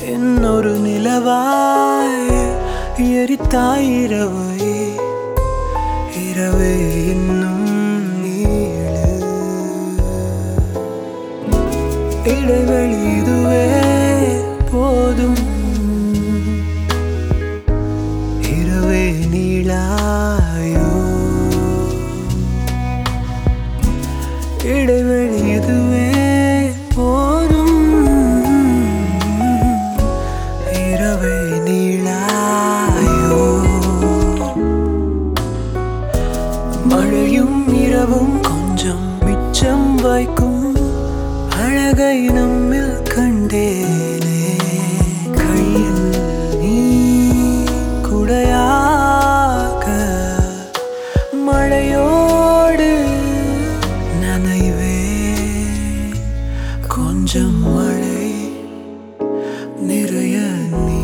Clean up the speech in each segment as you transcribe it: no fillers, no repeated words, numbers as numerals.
இன்னொரு நிலவாய் எரித்தாய் இரவை இரவே இன்னும் நீளு இடைவெளி இதுவே போதும் இரவே நீளாயோ இடைவெளி இதுவே போதும் இரவே நீளாயோ மழையும் இரவும் கொஞ்சம் மிச்சம் வைக்கும் அழகை நம்மில் கண்டேனே கையில் நீ குடையாக மழையோடு நனைவே கொஞ்சம் மழை நிறைய நீ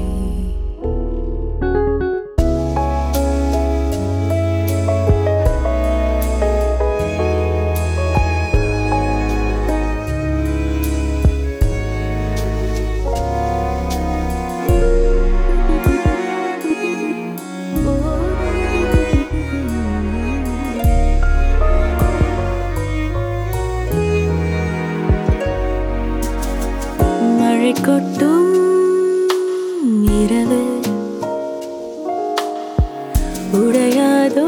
மழை கொட்டும் இரவு உடையாதோ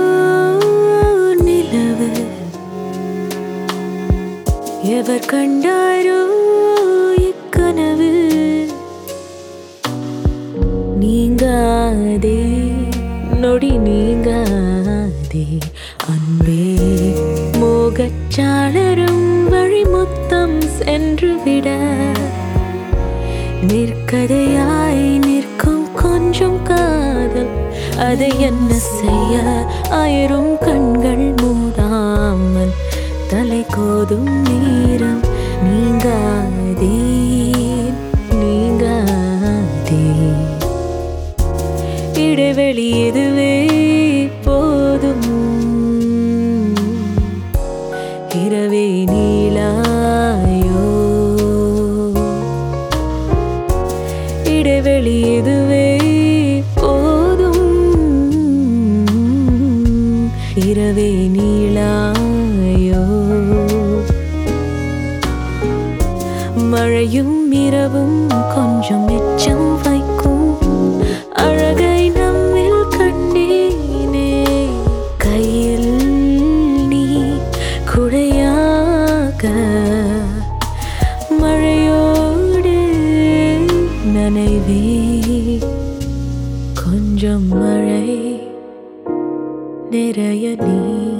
நிலவு எவர் கண்டாரோ இக்கனவு நீங்காதே நொடி நீங்காதே அன்பே மோகச்சாளரும் வழிமுத்தம் சென்றுவிட நிற்கதையாய் நிற்கும் கொஞ்சம் காதல் அதை என்ன செய்ய ஆயிரம் கண்கள் மூடாமல் தலை கோதும் நேரம் நீங்காதே நீங்காதே இடைவெளி இதுவே போதும் இரவே நீளாயோ இடைவெளி இதுவே போதும் இரவே நீளாயோ மழையும் இரவும் கொஞ்சம் மிச்சம் வைக்கும் அழகை நம்மில் கண்டேனே கையில் நீ குடையாக மழையோடு நனைவே கொஞ்சம் மழை நிறைய நீ